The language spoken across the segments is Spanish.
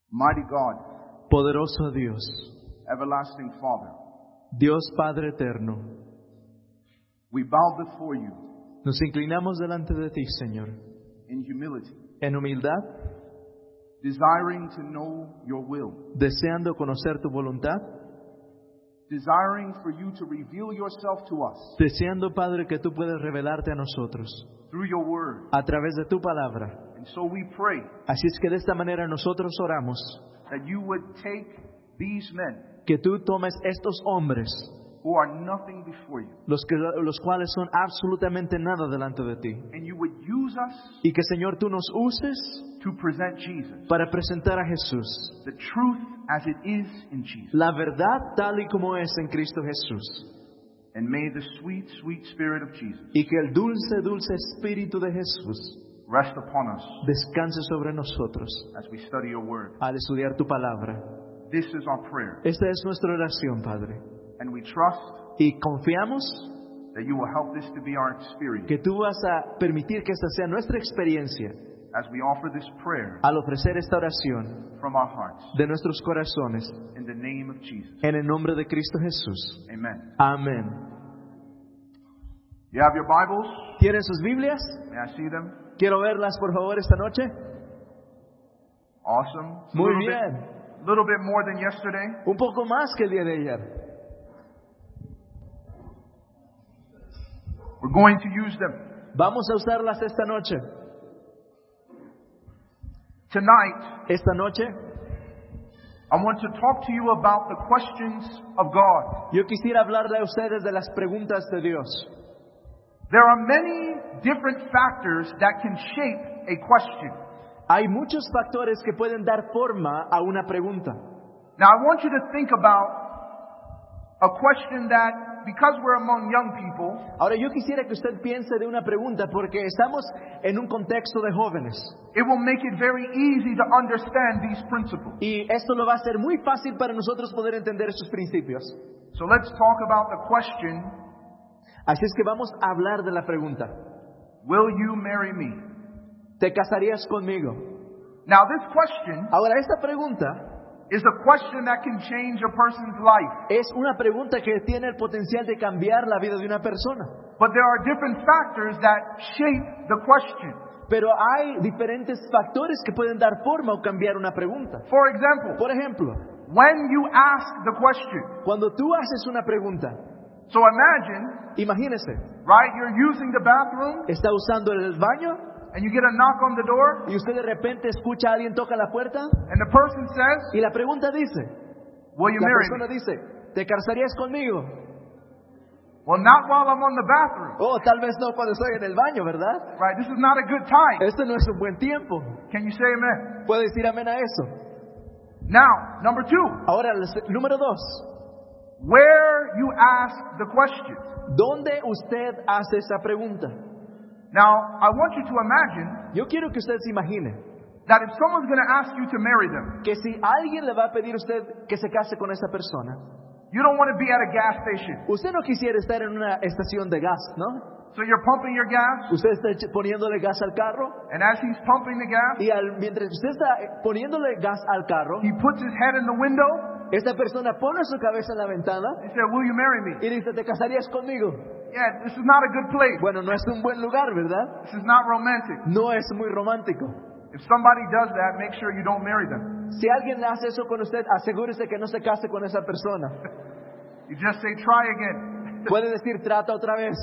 Mighty God, Poderoso Dios, everlasting Father, Dios Padre eterno, we bow before you nos inclinamos delante de ti, Señor, in humility, en humildad, desiring to know your will, deseando conocer tu voluntad, desiring for you to reveal yourself to us deseando, Padre, que tú puedas revelarte a nosotros through your word. a través de tu palabra. And so we pray Así es que de esta manera nosotros oramos, that you would take these men que tú tomes estos hombres, who are nothing before you, los cuales son absolutamente nada delante de ti, and you would use us y que, Señor, tú nos uses to present Jesus, para presentar a Jesús, the truth as it is in Jesus. la verdad tal y como es en Cristo Jesús, And may the sweet, sweet Spirit of Jesus y que el dulce, dulce Espíritu de Jesús rest upon us descanse sobre nosotros as we study your word. al estudiar tu palabra. This is our prayer, Esta es nuestra oración, Padre, and we trust y confiamos that you will help this to be our experience que tú vas a permitir que esta sea nuestra experiencia as we offer this prayer al ofrecer esta oración from our hearts. de nuestros corazones, In the name of Jesus. en el nombre de Cristo Jesús. Amen. Amén. You have your Bibles? ¿Tienen sus Biblias? May I see them? Quiero verlas, por favor, esta noche. Awesome. It's a Muy little bien. little bit more than yesterday. Un poco más que el día de ayer. We're going to use them. Vamos a usarlas esta noche. Tonight, Esta noche I want to talk to you about the questions of God. yo quisiera hablarle a ustedes de las preguntas de Dios. There are many different factors that can shape a question. Hay muchos factores que pueden dar forma a una pregunta. Now, I want you to think about a question that, because we're among young people, Ahora yo quisiera que usted piense de una pregunta porque estamos en un contexto de jóvenes it will make it very easy to understand these principles. y esto lo va a hacer muy fácil para nosotros poder entender estos principios. So let's talk about the question, Así es que vamos a hablar de la pregunta. will you marry me? ¿Te casarías conmigo? Now, this question Ahora esta pregunta is a question that can change a person's life. es una pregunta que tiene el potencial de cambiar la vida de una persona. But there are different factors that shape the question. Pero hay diferentes factores que pueden dar forma o cambiar una pregunta. For example, Por ejemplo, when you ask the question, cuando tú haces una pregunta, so imagine, imagínese, right, you're using the bathroom está usando el baño and you get a knock on the door y usted de repente escucha a alguien toca la puerta and the person says, y la pregunta dice, will you la marry persona me? dice, ¿te casarías conmigo? Well, not while I'm on the bathroom. Oh, tal vez no cuando estoy en el baño, ¿verdad? Right, this is not a good time. Este no es un buen tiempo. Can you say amen? ¿Puede decir amén a eso? Now, number two, Ahora, número 2. where you ask the question. ¿Dónde usted hace esa pregunta? Now, I want you to imagine Yo quiero que usted se imagine that if someone's going to ask you to marry them, que si alguien le va a pedir a usted que se case con esa persona, you don't want to be at a gas station. usted no quisiera estar en una estación de gas, ¿no? So you're pumping your gas, Usted está poniéndole gas al carro and as he's pumping the gas, y mientras usted está poniéndole gas al carro, he puts his head in the window. esta persona pone su cabeza en la ventana He said, will you marry me? y dice, ¿te casarías conmigo? Yeah, this is not a good place. Bueno, no es un buen lugar, ¿verdad? This is not romantic. No es muy romántico. If somebody does that, make sure you don't marry them. Si alguien hace eso con usted, asegúrese que no se case con esa persona. You just say, try again. Puede decir, trata otra vez.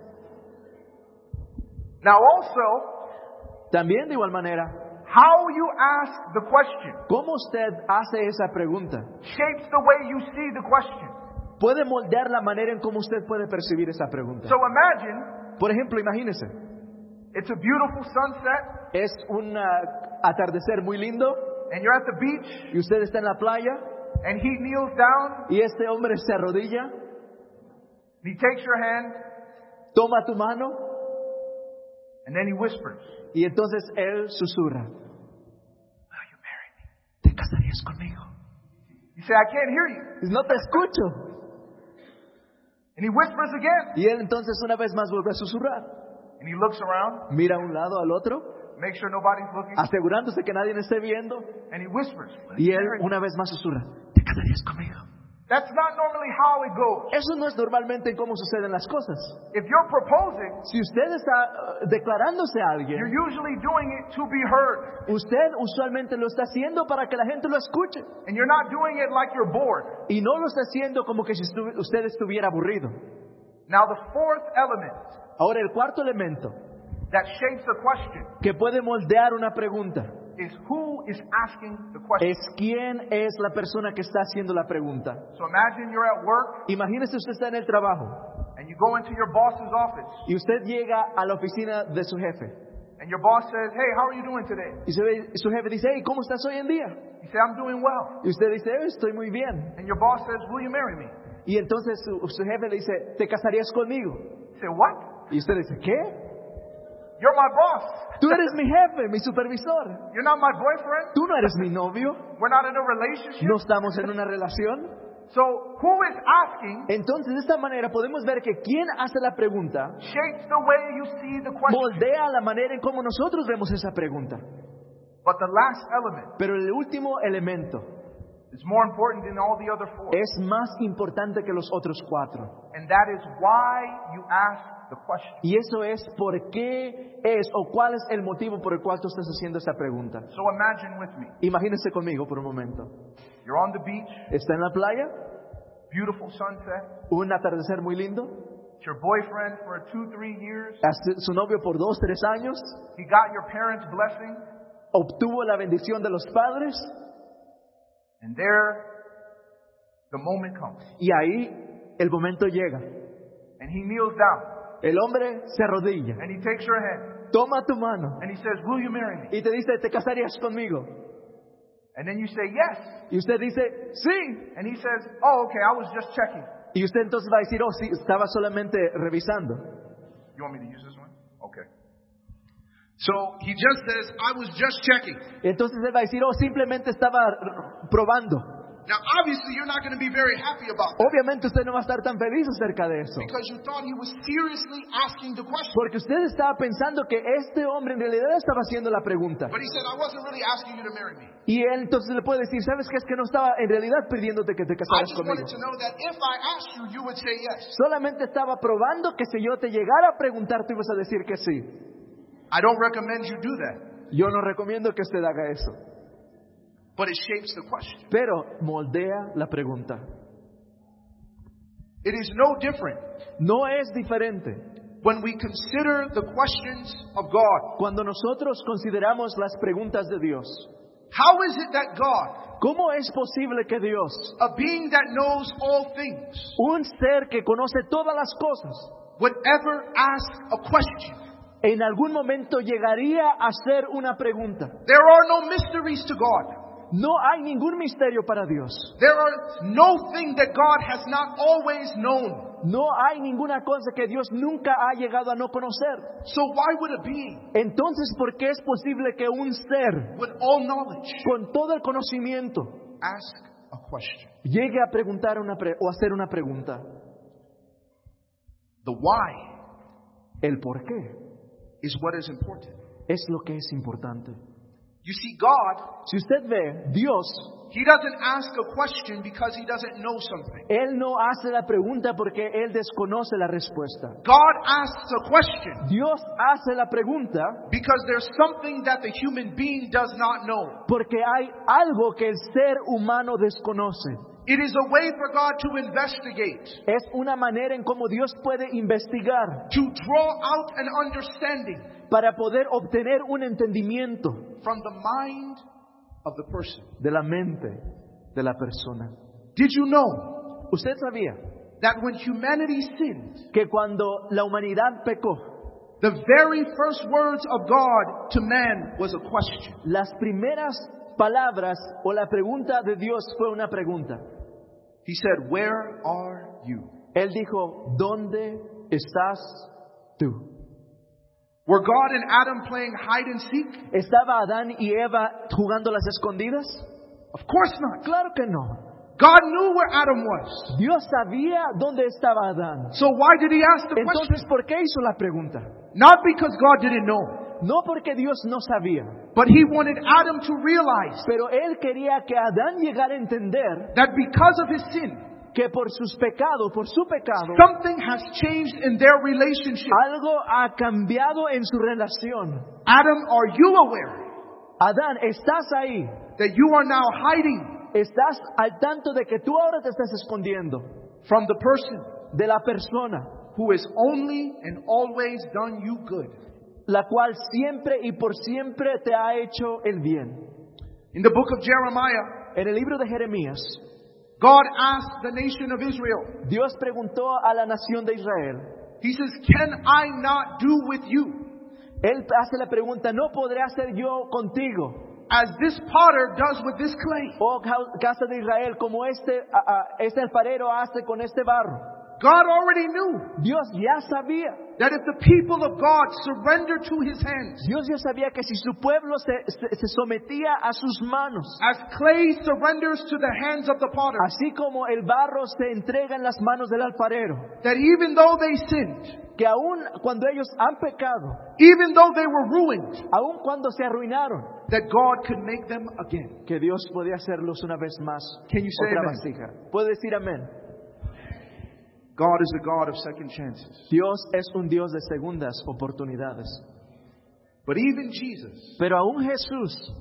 Now also, También de igual manera, how you ask the question ¿cómo usted hace esa pregunta? shapes the way you see the question. Puede moldear la manera en cómo usted puede percibir esa pregunta. So imagine, Por ejemplo, imagínese, it's a beautiful sunset, es un atardecer muy lindo and you're at the beach, y usted está en la playa and he kneels down, y este hombre se arrodilla, and he takes your hand, toma tu mano and then he whispers, y entonces él susurra, will you marry me? ¿te casarías conmigo? You say, I can't hear you. Dice, no te escucho. And he whispers again, Y él entonces una vez más vuelve a susurrar. and he looks around, Mira a un lado al otro, make sure nobody's looking, asegurándose que nadie esté viendo. and he whispers, Y él una vez más susurra, ¿te casarías conmigo? That's not normally how it goes. Eso no es normalmente cómo suceden las cosas. If you're proposing, Si usted está declarándose a alguien, you're usually doing it to be heard. usted usualmente lo está haciendo para que la gente lo escuche. And you're not doing it like you're bored. Y no lo está haciendo como que si usted estuviera aburrido. Now the fourth element Ahora, el cuarto elemento that shapes a question que puede moldear una pregunta is who is asking the question. es quién es la persona que está haciendo la pregunta. So imagine you're at work Imagínese usted está en el trabajo and you go into your boss's office y usted llega a la oficina de su jefe. and your boss says, "Hey, how are you doing today?" Y su jefe dice, hey, ¿cómo estás hoy en día? You say, "I'm doing well." Y usted dice, estoy muy bien. And your boss says, "Will you marry me?" Y entonces su jefe le dice, ¿te casarías conmigo? You say, "What? Y usted dice, ¿qué? You're my boss. Tú eres mi jefe, mi supervisor. You're not my boyfriend. Tú no eres mi novio. We're not in a relationship." No estamos en una relación. So who is asking Entonces, de esta manera podemos ver que quien hace la pregunta shapes the way you see the question. moldea la manera en cómo nosotros vemos esa pregunta. But the last element Pero el último elemento is more important than all the other four. es más importante que los otros cuatro. And that is why you ask the question. Y eso es por qué es o cuál es el motivo por el cual tú estás haciendo esta pregunta. So imagine with me. Imagínese conmigo por un momento. You're on the beach, Está en la playa, beautiful sunset. un atardecer muy lindo, It's your boyfriend for 2-3 years. su novio por 2-3 años, He got your parents' blessing. obtuvo la bendición de los padres And there, the moment comes. y ahí el momento llega. And he kneels down. El hombre se arrodilla, And he takes your hand. toma tu mano And he says, "Will you marry me?" y te dice, ¿te casarías conmigo? And then you say, "Yes." Y usted dice, sí. And he says, "Oh, okay, I was just checking." Y usted entonces va a decir, oh, sí, estaba solamente revisando. You want me to use this one? Okay. So he just says, "I was just checking." Entonces él va a decir, oh, simplemente estaba probando. Now, obviously, you're not going to be very happy about that Obviamente usted no va a estar tan feliz acerca de eso. because you thought he was seriously asking the question. Porque usted estaba pensando que este hombre en realidad estaba haciendo la pregunta. But he said, "I wasn't really asking you to marry me. Y él entonces le puede decir, ¿sabes qué? Es que no estaba en realidad pidiéndote que te I casaras just conmigo. wanted to know that if I asked you, you would say yes." Solamente estaba probando que si yo te llegara a preguntar, tú ibas a decir que sí. I don't recommend you do that, Yo no recomiendo que usted haga eso. but it shapes the question. Pero moldea la pregunta. It is no different No es diferente when we consider the questions of God. cuando nosotros consideramos las preguntas de Dios. How is it that God, ¿Cómo es posible que Dios, a being that knows all things, un ser que conoce todas las cosas, would ever ask a question? en algún momento llegaría a hacer una pregunta? There are no mysteries to God. No hay ningún misterio para Dios. There are no thing that God has not always known. No hay ninguna cosa que Dios nunca ha llegado a no conocer. So why would a being Entonces, ¿por qué es posible que un ser with all knowledge con todo el conocimiento ask a question? llegue a preguntar o hacer una pregunta? The why El por qué is what is important. es lo que es importante. You see, God, Si usted ve, Dios, He doesn't ask a question because He doesn't know something. Él no hace la pregunta porque Él desconoce la respuesta. God asks a question Dios hace la pregunta because there's something that the human being does not know. porque hay algo que el ser humano desconoce. It is a way for God to investigate, Es una manera en cómo Dios puede investigar to draw out an understanding para poder obtener un entendimiento from the mind of the person. de la mente de la persona. Did you know ¿Usted sabía that when humanity sinned, que cuando la humanidad pecó, the very first words of God to man was a question? las primeras palabras o la pregunta de Dios fue una pregunta? He said, "Where are you?" Él dijo, ¿dónde estás tú? Were God and Adam playing hide and seek? ¿Estaba Adán y Eva jugando las escondidas? Of course not. Claro que no. God knew where Adam was. Dios sabía dónde estaba Adán. So why did He ask the question? Entonces, ¿por qué hizo la pregunta? Not because God didn't know, No porque Dios no sabía, but He wanted Adam to realize pero Él quería que Adán llegara a entender that because of his sin, que por sus pecados, por su pecado, something has changed in their relationship. algo ha cambiado en su relación. Adam, are you aware Adán, ¿estás ahí? that you are now hiding ¿Estás al tanto de que tú ahora te estás escondiendo from the person de la persona, who has only and always done you good? la cual siempre y por siempre te ha hecho el bien? In the book of Jeremiah, En el libro de Jeremías, God asked the nation of Israel, Dios preguntó a la nación de Israel. He says, can I not do with you Él hace la pregunta, ¿no podré hacer yo contigo, as this potter does with this clay? oh casa de Israel, como este alfarero hace con este barro? God already knew Dios ya sabía. that if the people of God surrender to His hands, Dios ya sabía que si su pueblo se sometía a sus manos, as clay surrenders to the hands of the potter, así como el barro se entrega en las manos del alfarero, that even though they sinned, que aun cuando ellos han pecado, even though they were ruined, aun cuando se arruinaron, that God could make them again. que Dios podía hacerlos una vez más. Can you say Otra amen? vasija. ¿Puede decir amén? God is a God of second chances. Dios es un Dios de segundas oportunidades. But even Jesus, Pero aún Jesús,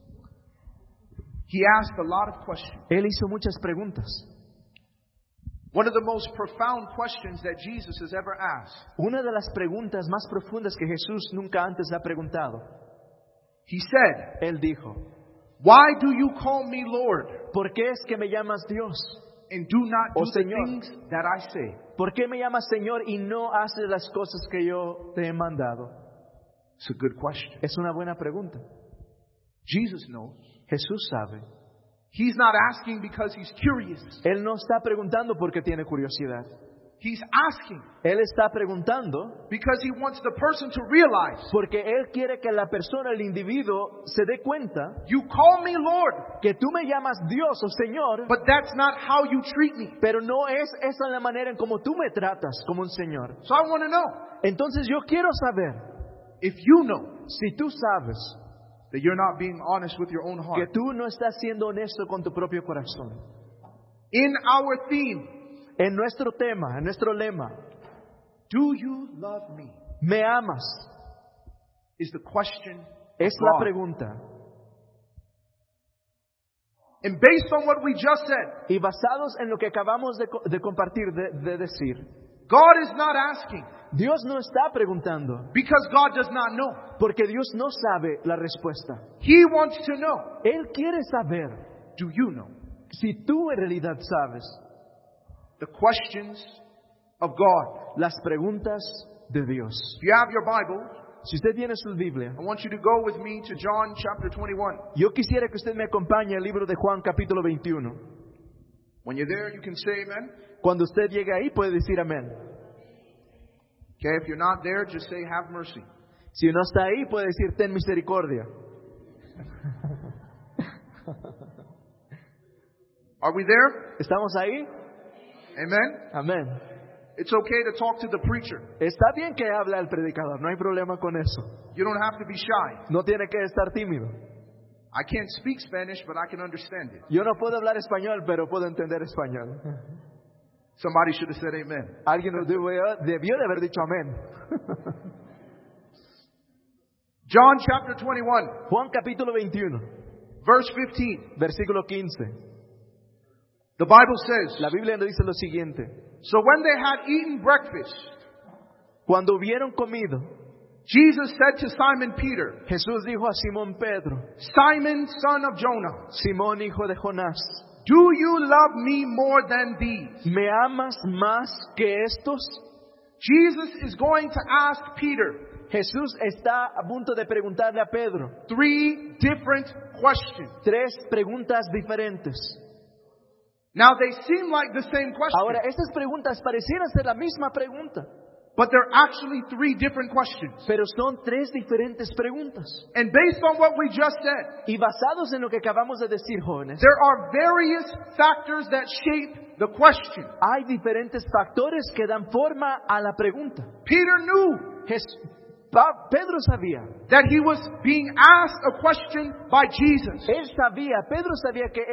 He asked a lot of questions. Él hizo muchas preguntas. One of the most profound questions that Jesus has ever asked. Una de las preguntas más profundas que Jesús nunca antes ha preguntado. He said, Él dijo, why do you call me Lord ¿por qué es que me llamas Dios? and do not do Oh, the Señor. things that I say? ¿Por qué me llamas Señor y no haces las cosas que yo te he mandado? It's a good question. Es una buena pregunta. Jesus knows. Jesús sabe. He's not asking because He's curious. Él no está preguntando porque tiene curiosidad. He's asking Él está preguntando because He wants the person to realize, porque Él quiere que la persona, el individuo, se dé cuenta you call me Lord, que tú me llamas Dios o Señor, but that's not how you treat me. pero no es esa la manera en como tú me tratas como un Señor. So I want to know, Entonces yo quiero saber, if you know si tú sabes that you're not being honest with your own que heart. tú no estás siendo honesto con tu propio corazón. In our theme, En nuestro tema, en nuestro lema, do you love me? ¿me amas? Is the question Es of la God. pregunta. And based on what we just said, Y basados en lo que acabamos de compartir, de decir, God is not asking Dios no está preguntando because God does not know. porque Dios no sabe la respuesta. He wants to know, Él quiere saber do you know? si tú en realidad sabes The questions of God. las preguntas de Dios. If you have your Bible, Si usted tiene su Biblia, I want you to go with me to John chapter 21. yo quisiera que usted me acompañe al libro de Juan capítulo 21. When you're there, you can say amen. Cuando usted llegue ahí puede decir amén. Okay, if you're not there, just say have mercy. Si no está ahí puede decir ten misericordia. Are we there? ¿Estamos ahí? Amen. Amén. It's okay to talk to the preacher. Está bien que hable al predicador, no hay problema con eso. You don't have to be shy. No tiene que estar tímido. I can't speak Spanish, but I can understand it. Yo no puedo hablar español, pero puedo entender español. Somebody should have said amen. Alguien debió de haber dicho amén. John chapter 21, Juan capítulo 21, verse 15. versículo 15. The Bible says, La Biblia nos dice lo siguiente. so when they had eaten breakfast, Cuando hubieron comido, Jesus said to Simon Peter, Jesús dijo a Simón Pedro, Simon, son of Jonah, Simón hijo de Jonás, do you love me more than these? ¿me amas más que estos? Jesus is going to ask Peter Jesús está a punto de preguntarle a Pedro 3 different questions. 3 preguntas diferentes. Now they seem like the same question, Ahora, estas preguntas parecieran ser la misma pregunta, but they're actually 3 different questions. pero son 3 diferentes preguntas. And based on what we just said, Y basados en lo que acabamos de decir, jóvenes, there are various factors that shape the question. hay diferentes factores que dan forma a la pregunta. Peter knew Pedro sabía. that he was being asked a question by Jesus. Pedro sabía que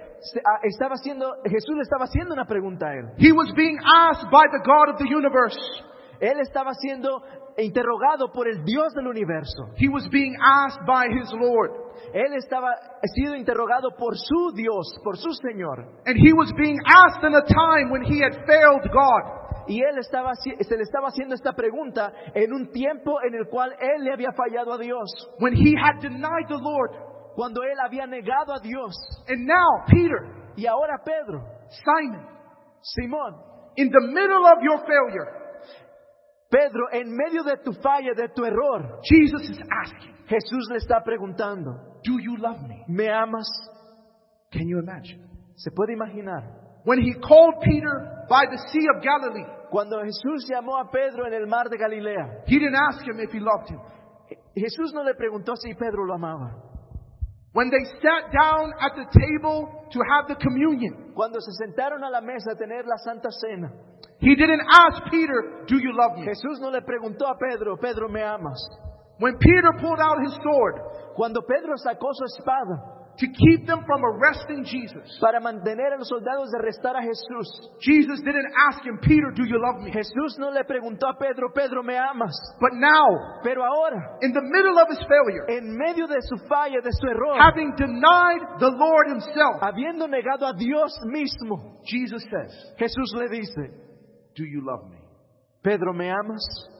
Jesús le estaba haciendo una pregunta a él. He was being asked by the God of the universe. Él estaba siendo interrogado por el Dios del universo. He was being asked by his Lord. Él estaba siendo interrogado por su Dios, por su Señor. And he was being asked in a time when he had failed God. Y se le estaba haciendo esta pregunta en un tiempo en el cual él le había fallado a Dios. When he had denied the Lord. Cuando él había negado a Dios. And now, Peter, Y ahora Pedro, Simon, Simón, in the middle of your failure, Pedro, en medio de tu falla, de tu error, Jesus is asking, Jesús le está preguntando, do you love me? ¿me amas? Can you imagine? ¿Se puede imaginar? When he called Peter by the Sea of Galilee, Cuando Jesús llamó a Pedro en el mar de Galilea, he didn't ask him if he loved him. Jesús no le preguntó si Pedro lo amaba. When they sat down at the table to have the communion, Cuando se sentaron a la mesa a tener la Santa Cena, he didn't ask Peter, do you love me? Jesús no le preguntó a Pedro, Pedro, ¿me amas? When Peter pulled out his sword Cuando Pedro sacó su espada to keep them from arresting Jesus, para mantener a los soldados de arrestar a Jesús, Jesus didn't ask him, Peter, do you love me? Jesús no le preguntó a Pedro, Pedro, ¿me amas? But now, Pero ahora, in the middle of his failure, en medio de su falla, de su error, having denied the Lord himself, habiendo negado a Dios mismo, Jesus says, Jesús le dice, do you love me? Pedro, ¿me amas?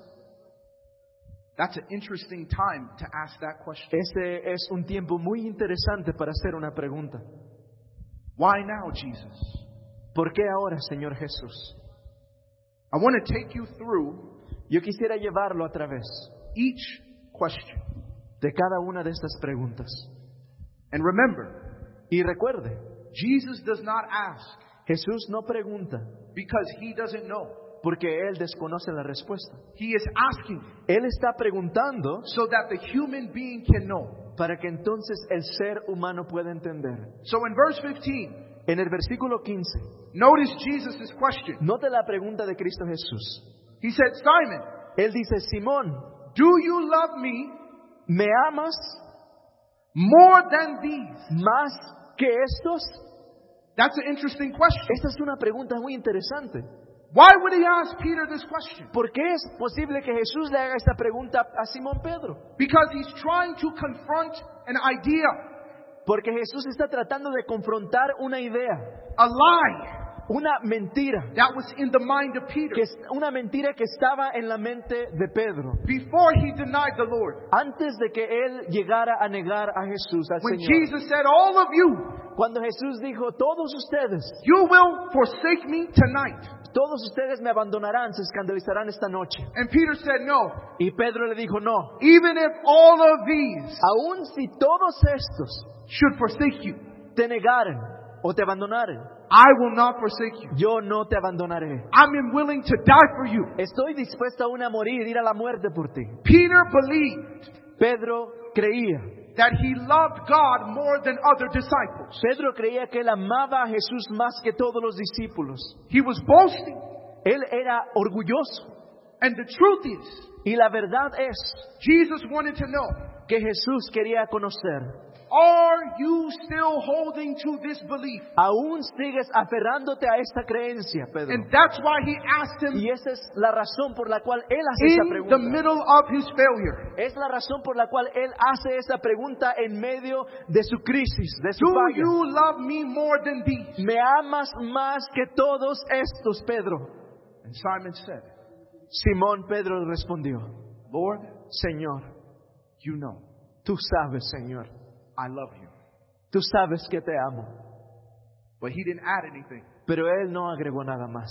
That's an interesting time to ask that question. Ese es un tiempo muy interesante para hacer una pregunta. Why now, Jesus? ¿Por qué ahora, Señor Jesús? I want to take you through Yo quisiera llevarlo a través each question. de cada una de estas preguntas. And remember, Y recuerde, Jesus does not ask Jesús no pregunta because he doesn't know. porque Él desconoce la respuesta. He is asking Él está preguntando so that the human being can know. para que entonces el ser humano pueda entender. So in verse 15, En el versículo 15, notice Jesus' question. note la pregunta de Cristo Jesús. He said, Simon, Él dice, Simón, do you love me ¿me amas more than these? más que estos? That's an interesting question. Esta es una pregunta muy interesante. Why would he ask Peter this question? ¿Por qué es posible que Jesús le haga esta pregunta a Simón Pedro? Because he's trying to confront an idea, Porque Jesús está tratando de confrontar una idea, a lie una mentira, that was in the mind of Peter una mentira que estaba en la mente de Pedro. before he denied the Lord. Antes de que él llegara a negar a Jesús, al When Señor. Jesus said, all of you, Cuando Jesús dijo, todos ustedes will forsake me tonight. Todos ustedes me abandonarán, se escandalizarán esta noche. And Peter said, no, Y Pedro le dijo, no, even if all of these aun si todos estos should forsake you, te negaren o te abandonaren, I will not forsake you. yo no te abandonaré. I'm willing to die for you. Estoy dispuesto aún a morir, ir a la muerte por ti. Peter believed Pedro creía. that he loved God more than other disciples. Pedro creía que él amaba a Jesús más que todos los discípulos. He was boasting. Él era orgulloso. And the truth is, Y la verdad es Jesus wanted to know, que Jesús quería conocer. are you still holding to this belief? Aún sigues aferrándote a esta creencia, Pedro. And that's why he asked him Y esa es la razón por la cual él hace esa in pregunta. the middle of his failure. Es la razón por la cual él hace esa pregunta en medio de su crisis, de su Do falla. you love me more than these? ¿Me amas más que todos estos, Pedro? And Simon said, Simón Pedro respondió, Lord, Señor, you know, tú sabes, Señor, I love you. tú sabes que te amo. But he didn't add anything. Pero él no agregó nada más.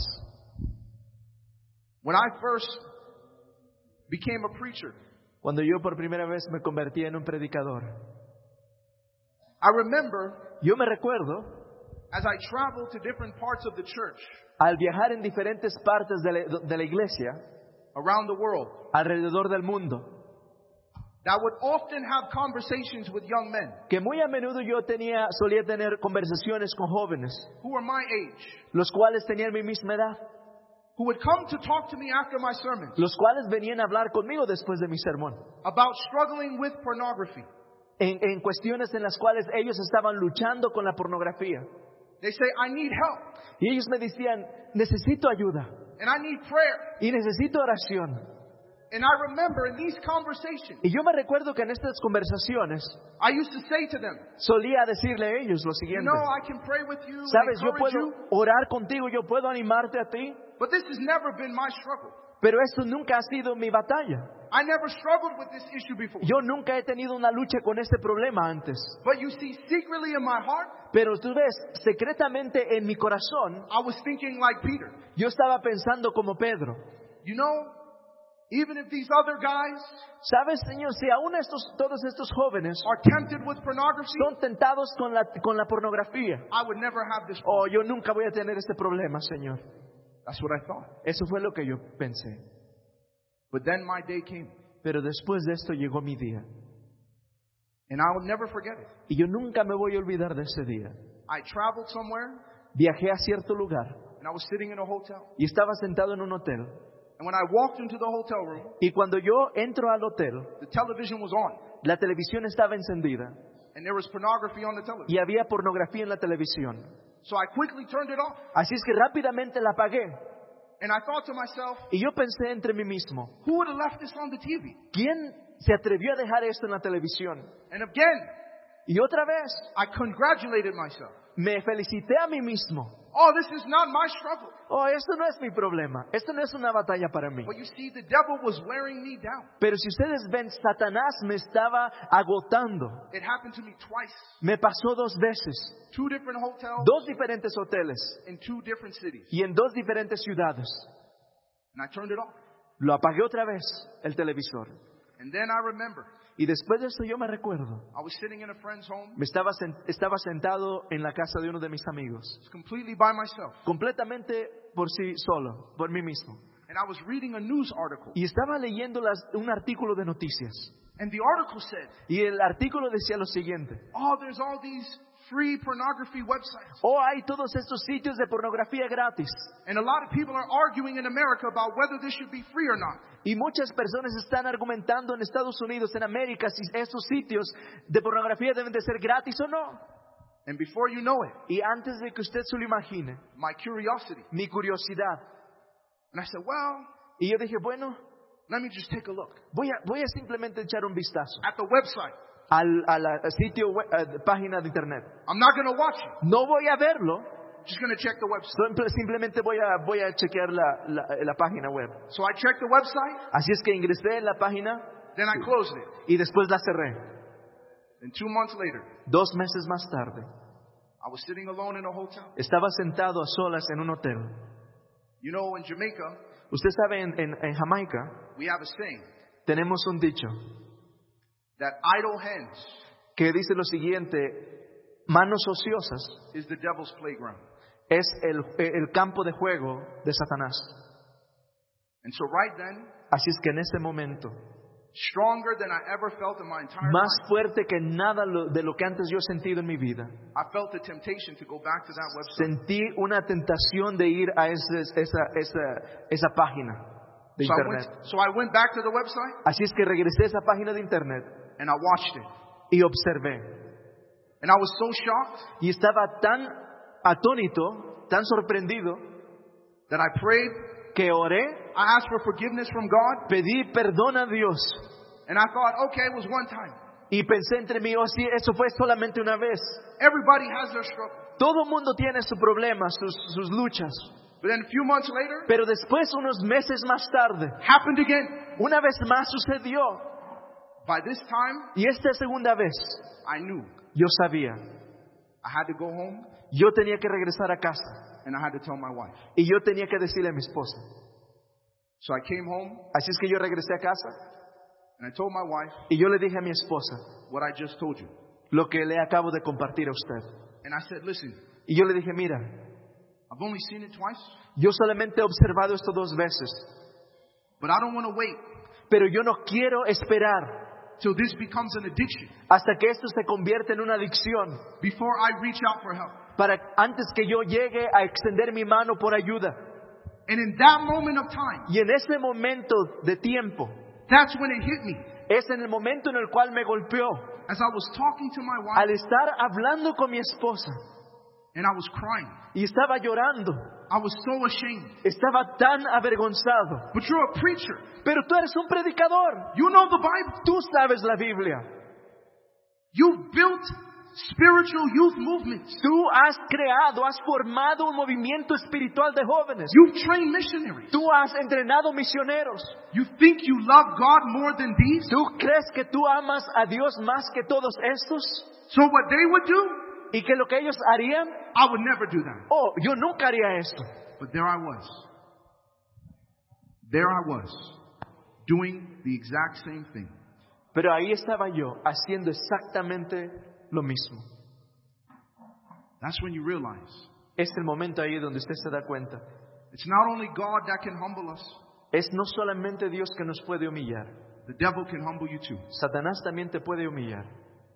When I first became a preacher, Cuando yo por primera vez me convertí en un predicador, I remember yo me recuerdo, as I traveled to different parts of the church al viajar en diferentes partes de la iglesia, around the world, alrededor del mundo, that would often have conversations with young men que muy a menudo yo solía tener conversaciones con jóvenes, who were my age. los cuales tenían mi misma edad. who would come to talk to me after my sermons los cuales venían a hablar conmigo después de mi sermón, about struggling with pornography. en cuestiones en las cuales ellos estaban luchando con la pornografía. They say, I need help, Y ellos me decían, necesito ayuda and I need prayer. y necesito oración. And I remember in these conversations, Y yo me recuerdo que en estas conversaciones I used to say to them, solía decirle a ellos lo you siguiente: know, I can pray with you and sabes, yo encourage puedo you, orar contigo, yo puedo animarte a ti, but this has never been my struggle. pero esto nunca ha sido mi batalla. I never struggled with this issue before. Yo nunca he tenido una lucha con este problema antes. But you see, secretly in my heart, Pero tú ves, secretamente en mi corazón, I was thinking like Peter. yo estaba pensando como Pedro. You know, even if these other guys ¿Sabes, Señor? Si aún todos estos jóvenes are tempted with pornography, son tentados con la pornografía, I would never have this oh, problem. yo nunca voy a tener este problema, Señor. That's what I thought. Eso fue lo que yo pensé. But then my day came, Pero después de esto llegó mi día. and I will never forget it. Y yo nunca me voy a olvidar de ese día. I traveled somewhere, Viajé a cierto lugar and I was sitting in a hotel. y estaba sentado en un hotel. And when I walked into the hotel room, Y cuando yo entro al hotel, the television was on, la televisión estaba encendida and there was pornography on the television. y había pornografía en la televisión. So I quickly turned it off, Así es que rápidamente la apagué. and I thought to myself, Y yo pensé entre mí mismo, who would have left this on the TV? ¿quién se atrevió a dejar esto en la televisión? And again, Y otra vez, I congratulated myself. me felicité a mí mismo. Oh, this is not my struggle. Oh, esto no es mi problema. Esto no es una batalla para mí. But you see, the devil was wearing me down. Pero si ustedes ven, Satanás me estaba agotando. It happened to me twice. Me pasó 2 veces. 2 different hotels 2 diferentes hoteles in 2 different cities. y en 2 diferentes ciudades. And I turned it off. Lo apagué otra vez, el televisor. And then I remember, Y después de eso yo me recuerdo. I was sitting in a friend's home, Estaba sentado en la casa de uno de mis amigos. completely by myself. Completamente por sí solo, por mí mismo. And I was reading a news article. Y estaba leyendo un artículo de noticias. And the article said, Y el artículo decía lo siguiente: oh, there's all these free pornography websites. oh, hay todos estos sitios de pornografía gratis. And a lot of people are arguing in America about whether this should be free or not. Y muchas personas están argumentando en Estados Unidos, en América, si estos sitios de pornografía deben de ser gratis o no. And before you know it, Y antes de que usted se lo imagine, my curiosity. mi curiosidad. And I said, well, Y yo dije, bueno, let me just take a look voy a simplemente echar un vistazo at the website. al sitio web, página de internet. I'm not going to watch it. No voy a verlo, Just going to check the website. simplemente voy a chequear la página web. So I checked the website, Así es que ingresé en la página then I closed it. y después la cerré. And 2 months later, 2 meses más tarde, I was sitting alone in a hotel. estaba sentado a solas en un hotel. You know, in Jamaica, Usted sabe, en Jamaica we have a saying tenemos un dicho that idle hands que dice lo siguiente: manos ociosas is the devil's playground. es el campo de juego de Satanás. And so right then, Así es que en ese momento, stronger than I ever felt in my entire más life, fuerte que nada de lo que antes yo he sentido en mi vida, I felt the temptation to go back to that website. sentí una tentación de ir a esa página de internet. So I went back to the website Así es que regresé a esa página de internet and I watched it. y observé. And I was so shocked Y estaba tan atónito, tan sorprendido, that I prayed. que oré, I asked for forgiveness from God. pedí perdón a Dios. And I thought, okay, it was one time. Y pensé entre mí, oh sí, eso fue solamente una vez. Everybody has their struggle. Todo mundo tiene su problema, sus luchas. But then a few months later, Pero después, unos meses más tarde, happened again. una vez más sucedió. By this time, Y esta segunda vez, I knew yo sabía. I had to go home Yo tenía que regresar a casa. and I had to tell my wife. Y yo tenía que decirle a mi esposa. So I came home Así es que yo regresé a casa and I told my wife y yo le dije a mi esposa what I just told you. lo que le acabo de compartir a usted. And I said, listen, Y yo le dije, mira, I've only seen it twice, yo solamente he observado esto 2 veces, but I don't want to wait pero yo no quiero esperar till this becomes an addiction hasta que esto se convierta en una adicción, before I reach out for help. antes que yo llegue a extender mi mano por ayuda. And in that moment of time, Y en ese momento de tiempo, that's when it hit me. es en el momento en el cual me golpeó. As I was talking to my wife Al estar hablando con mi esposa and I was crying. y estaba llorando, I was so ashamed. estaba tan avergonzado. But you're a preacher. Pero tú eres un predicador. You know the Bible. Tú sabes la Biblia. You've built spiritual youth movements. Tú has creado, has formado un movimiento espiritual de jóvenes. You've trained missionaries. Tú has entrenado misioneros. You think you love God more than these? ¿Tú crees que tú amas a Dios más que todos estos? So what they would do, ¿Y que lo que ellos harían? I would never do that. Oh, yo nunca haría esto. But there I was. There I was, doing the exact same thing. Pero ahí estaba yo, haciendo exactamente lo mismo. That's when you realize Es el momento ahí donde usted se da cuenta. it's not only God that can humble us, Es no solamente Dios que nos puede humillar. the devil can humble you too. Satanás también te puede humillar.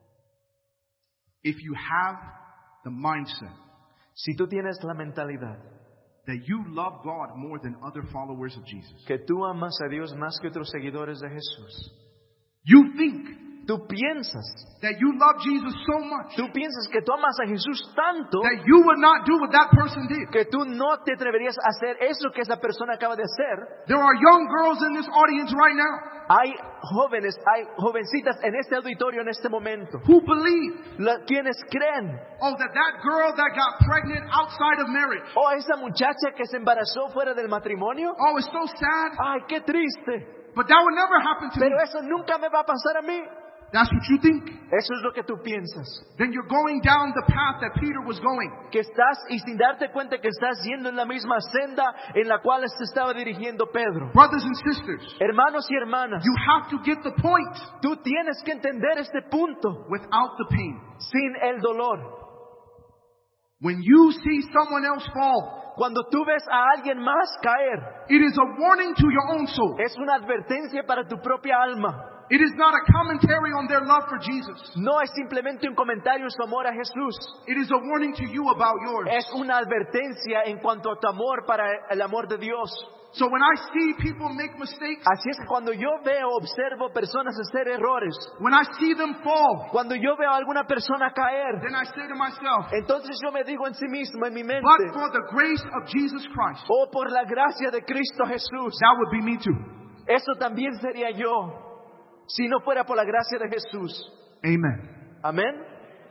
If you have the mindset Si tú tienes la mentalidad that you love God more than other followers of Jesus. que tú amas a Dios más que otros seguidores de Jesús. You think Tú piensas that you love Jesus so much que tú amas a Jesús tanto that you would not do what that person did. que tú no te atreverías a hacer eso que esa persona acaba de hacer. There are young girls in this audience right now Hay jóvenes, hay jovencitas en este auditorio en este momento, who believe, quienes creen, oh, that girl that got pregnant outside of marriage, oh, esa muchacha que se embarazó fuera del matrimonio, oh, it's so sad, ay, qué triste, but that would never happen to me. pero eso nunca me va a pasar a mí. That's what you think. Eso es lo que tú piensas. Then you're going down the path that Peter was going. Que estás, y sin darte cuenta que estás yendo en la misma senda en la cual se estaba dirigiendo Pedro. Brothers and sisters, Hermanos y hermanas, you have to get the point tú tienes que entender este punto without the pain. sin el dolor. When you see someone else fall, Cuando tú ves a alguien más caer, it is a warning to your own soul. es una advertencia para tu propia alma. It is not a commentary on their love for Jesus. No es simplemente un comentario en su amor a Jesús. It is a warning to you about yours. Es una advertencia en cuanto a tu amor para el amor de Dios. So when I see people make mistakes, Así es que cuando yo veo, observo personas hacer errores, when I see them fall, cuando yo veo a alguna persona caer, then I say to myself, entonces yo me digo en sí mismo, en mi mente, but for the grace of Jesus Christ, oh, por la gracia de Cristo Jesús, that would be me too. eso también sería yo, si no fuera por la gracia de Jesús. Amen. Amén.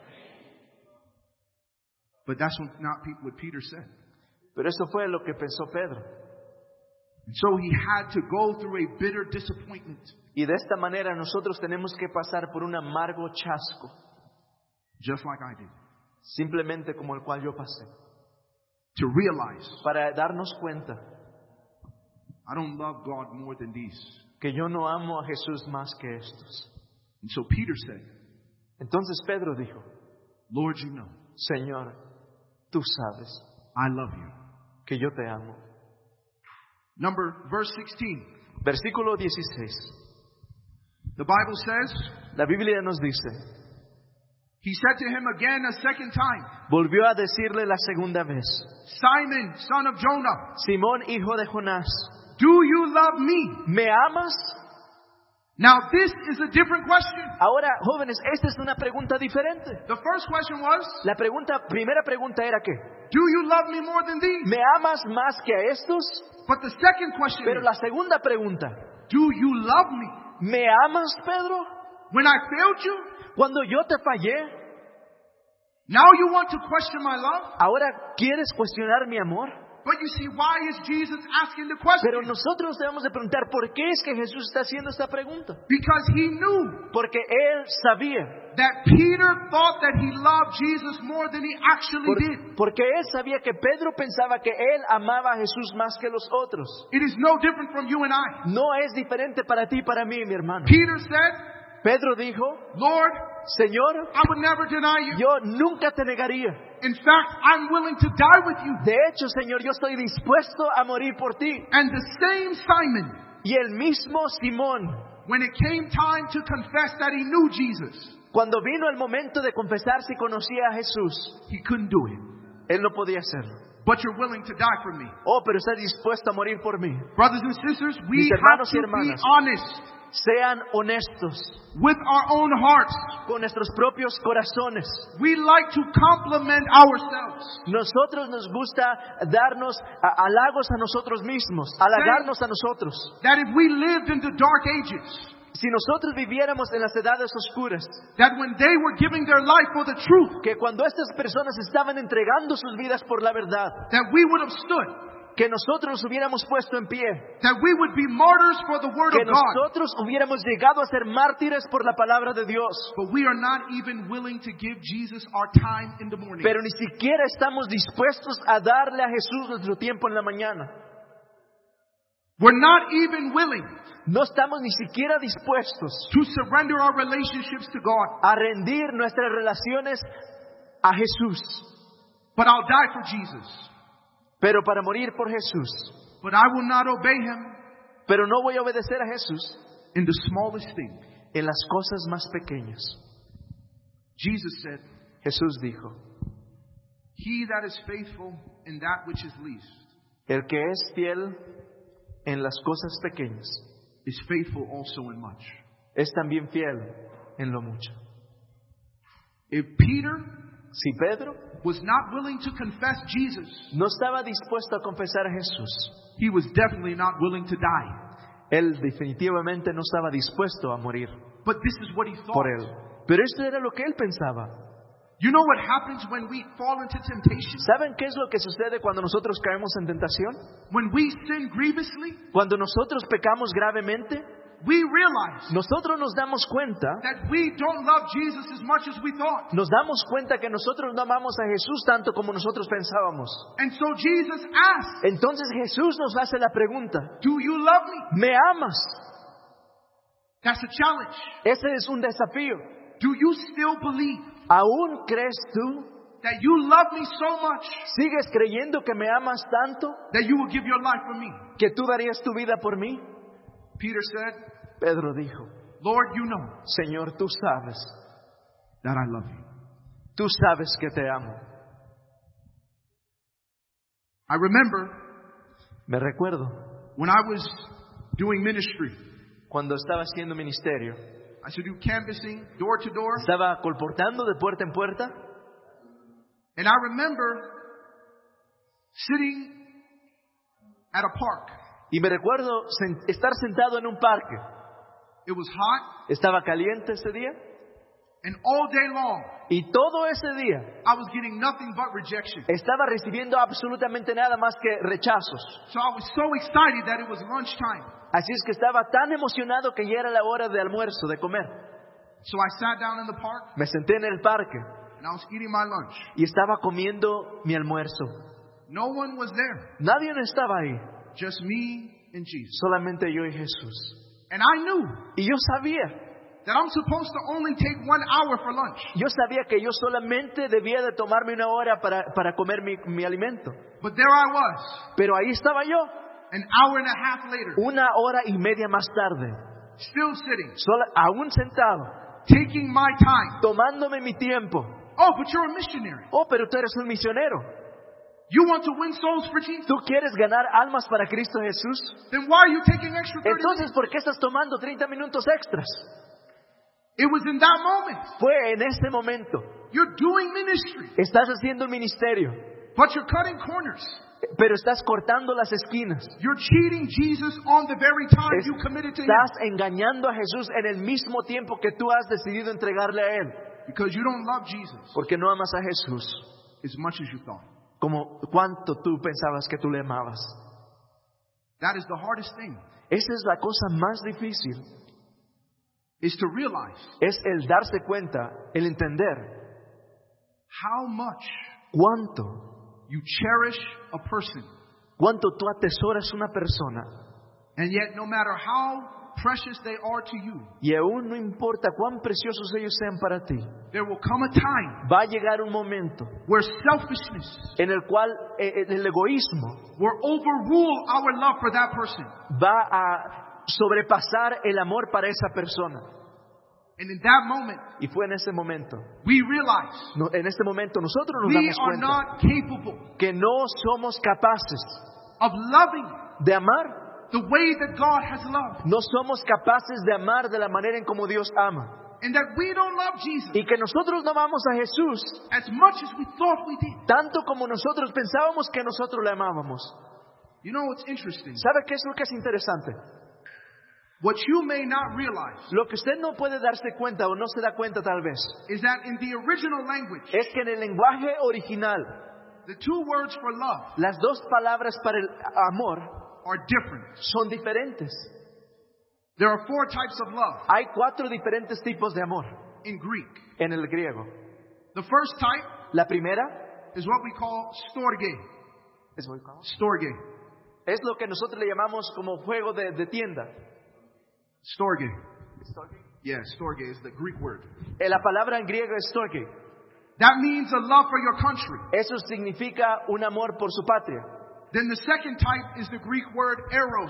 But that's not what Peter said. Pero eso fue lo que pensó Pedro. And so he had to go through a bitter disappointment. Y de esta manera nosotros tenemos que pasar por un amargo chasco, Just like I did. simplemente como el cual yo pasé, To realize para darnos cuenta I don't love God more than these. que yo no amo a Jesús más que estos. And so Peter said, Entonces Pedro dijo, Lord, you know, Señor, tú sabes I love you. que yo te amo. Verse 16. Versículo 16. The Bible says, La Biblia nos dice, he said to him again a second time, volvió a decirle la segunda vez, Simon, son of Jonah, Simón, hijo de Jonás, do you love me? ¿me amas? Now this is a different question. Ahora, jóvenes, esta es una pregunta diferente. The first question was, Primera pregunta era que, do you love me more than these? ¿me amas más que a estos? But the second question Pero is, la segunda pregunta, do you love me? ¿me amas, Pedro? When I failed you, Cuando yo te fallé, now you want to question my love? ¿ahora quieres cuestionar mi amor? But you see, why is Jesus asking the question? Pero nosotros debemos de preguntar, ¿por qué es que Jesús está haciendo esta pregunta? Because he knew Porque Él sabía, that Peter thought that he loved Jesus more than he actually did. porque Él sabía que Pedro pensaba que Él amaba a Jesús más que los otros. It is no different from you and I. No es diferente para ti y para mí, mi hermano. Peter said, Pedro dijo, Lord, Señor, I would never deny you. yo nunca te negaría. In fact, I'm willing to die with you. De hecho, Señor, yo estoy dispuesto a morir por ti. And the same Simon, Y el mismo Simón, when it came time to confess that he knew Jesus, cuando vino el momento de confesar si conocía a Jesús, he couldn't do it. él no podía hacerlo. but you're willing to die for me. Oh, pero estás dispuesto a morir por mí. Brothers and sisters, we Mis have hermanos y to be hermanas. honest Sean honestos with our own hearts. con nuestros propios corazones. We like to compliment ourselves. Nosotros nos gusta darnos halagos a nosotros mismos, halagarnos a nosotros. That if we lived in the dark ages, Si nosotros viviéramos en las edades oscuras, that when they were giving their life for the truth, que cuando estas personas estaban entregando sus vidas por la verdad, that we would have stood, que nosotros nos hubiéramos puesto en pie, that we would be martyrs for the word que of God. nosotros hubiéramos llegado a ser mártires por la palabra de Dios. But we are not even willing to give Jesus our time in the morning. Pero ni siquiera estamos dispuestos a darle a Jesús nuestro tiempo en la mañana. We're not even willing No estamos ni siquiera dispuestos to surrender our relationships to God. a rendir nuestras relaciones a Jesús. But I'll die for Jesus. Pero para morir por Jesús. But I will not obey Him Pero no voy a obedecer a Jesús in the smallest thing. en las cosas más pequeñas. Jesus said, Jesús dijo, He that is faithful in that which is least el que es fiel en las cosas pequeñas is faithful also in much. es también fiel en lo mucho. If Peter Si Pedro was not willing to confess Jesus, no estaba dispuesto a confesar a Jesús, he was definitely not willing to die. él definitivamente no estaba dispuesto a morir But this is what he por thought. él. Pero esto era lo que él pensaba. You know what happens when we fall into temptation? ¿Saben qué es lo que sucede cuando nosotros caemos en tentación? When we sin grievously, Cuando nosotros pecamos gravemente, we realize nosotros nos damos cuenta, that we don't love Jesus as much as we thought. nos damos cuenta que nosotros no amamos a Jesús tanto como nosotros pensábamos. And so Jesus asked, Entonces Jesús nos hace la pregunta, do you love me? ¿me amas? That's a challenge. Ese es un desafío. Do you still believe ¿Aún crees tú? that you love me so much ¿Sigues creyendo que me amas tanto that you will give your life for me? que tú darías tu vida por mí? Peter said, Pedro dijo, Lord, you know Señor, tú sabes, that I love you. tú sabes que te amo. I remember Me recuerdo when I was doing ministry. cuando estaba haciendo ministerio, I used to do canvassing door to door. estaba colportando de puerta en puerta. And I remember sitting at a park. Y me recuerdo estar sentado en un parque. It was hot, Estaba caliente ese día. and all day long, Y todo ese día I was getting nothing but rejection. estaba recibiendo absolutamente nada más que rechazos. So I was so excited that it was lunchtime. Así es que estaba tan emocionado que ya era la hora de almuerzo, de comer. So I sat down in the park, Me senté en el parque and I was eating my lunch. y estaba comiendo mi almuerzo. No one was there, Nadie no estaba ahí, just me and Jesus. solamente yo y Jesús. And I knew Y yo sabía that I'm supposed to only take 1 hour for lunch. que yo solamente debía de tomarme una hora para comer mi alimento. But there I was, Pero ahí estaba yo, an hour and a half later, 1 hora y media más tarde, still sitting, aún sentado, taking my time. tomándome mi tiempo. Oh, but you're a missionary. Oh, pero tú eres un misionero. You want to win souls for Jesus? ¿Tú quieres ganar almas para Cristo Jesús? Then why are you taking extra 30 Entonces, minutes? ¿por qué estás tomando 30 minutos extras? It was in that moment. Fue en este momento. You're doing ministry, Estás haciendo el ministerio, but you're cutting corners. pero estás cortando las esquinas. You're cheating Jesus on the very time you committed to Him. Estás engañando a Jesús en el mismo tiempo que tú has decidido entregarle a Él. Because you don't love Jesus Porque no amas a Jesús as much as you thought. como cuanto tú pensabas que tú le amabas. That is the hardest thing, Esa es la cosa más difícil. is to realize Es el darse cuenta, el entender how much cuánto you cherish a person. tú atesoras una persona. And yet, no matter how precious they are to you, Y aún no importa cuán preciosos ellos sean para ti, there will come a time va a llegar un momento where selfishness en el cual el egoísmo will overrule our love for that person. va a sobrepasar el amor para esa persona. And in that moment, Y fue en ese momento, we realize en este momento nosotros nos we damos are cuenta not capable que no somos capaces of loving de amar. the way that God has loved. No somos capaces de amar de la manera en como Dios ama. And that we don't love Jesus Y que nosotros no amamos a Jesús as much as we thought we did. tanto como nosotros pensábamos que nosotros le amábamos. You know what's interesting? ¿Sabe qué es lo que es interesante? What you may not realize Lo que usted no puede darse cuenta o no se da cuenta tal vez is that in the original language, es que en el lenguaje original the two words for love las dos palabras para el amor are different. son diferentes. There are 4 types of love Hay 4 diferentes tipos de amor in Greek. en el griego. The first type La primera is what we call storge. es Storge. lo que nosotros le llamamos como juego de tienda. Storge. Yeah, storge is the Greek word. La palabra en griego es storge. That means a love for your country. Eso significa un amor por su patria. Then the second type is the Greek word eros.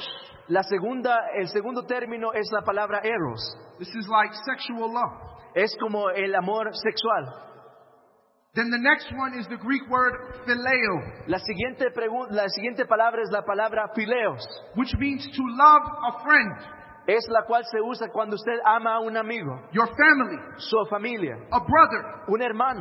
El segundo término es la palabra eros. This is like sexual love. Es como el amor sexual. Then the next one is the Greek word phileo, La siguiente palabra es la palabra fileos. which means to love a friend, Es la cual se usa cuando usted ama a un amigo, your family, su familia, a brother. un hermano.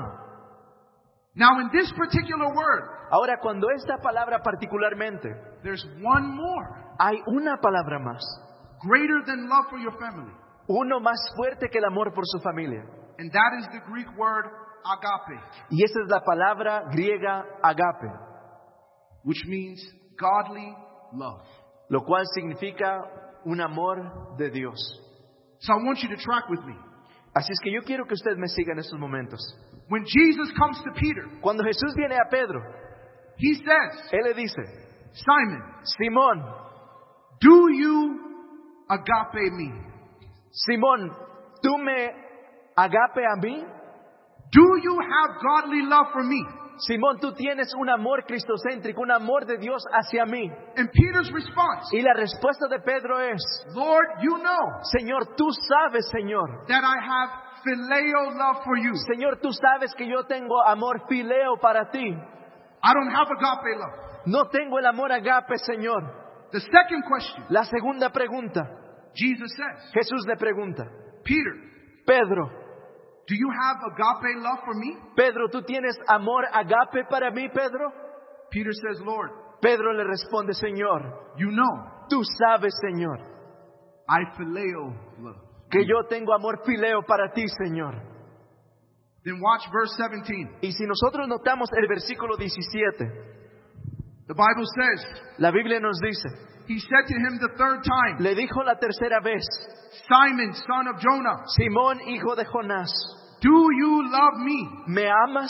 Now in this particular word, Ahora, cuando esta palabra particularmente, there's one more, hay una palabra más. greater than love for your family. Uno más fuerte que el amor por su familia. And that is the Greek word agape, Y esa es la palabra griega agape, which means godly love. lo cual significa un amor de Dios. So I want you to track with me. Así es que yo quiero que usted me siga en estos momentos. When Jesus comes to Peter, Cuando Jesús viene a Pedro, he says, Él le dice, Simon, Simón, do you agape me? Simón, ¿tú me agape a mí? Do you have godly love for me? Simón, tú tienes un amor cristocéntrico, un amor de Dios hacia mí. And Peter's response, Y la respuesta de Pedro es, Lord, you know Señor, tú sabes, Señor. that I have phileo love for you. Señor, tú sabes que yo tengo amor fileo para ti. I don't have agape love. No tengo el amor agape, Señor. The second question, La segunda pregunta, Jesus says, Jesús le pregunta, Peter, Pedro, do you have agape love for me? Pedro, ¿tú tienes amor agape para mí, Pedro? Peter says, Lord, Pedro le responde, Señor, you know tú sabes, Señor, I phileo love. que yo tengo amor fileo para ti, Señor. Then watch verse 17. Y si nosotros notamos el versículo 17, The Bible says, la Biblia nos dice, he said to him the third time, le dijo la tercera vez, Simon, son of Jonah, Simón, hijo de Jonás, do you love me? ¿me amas?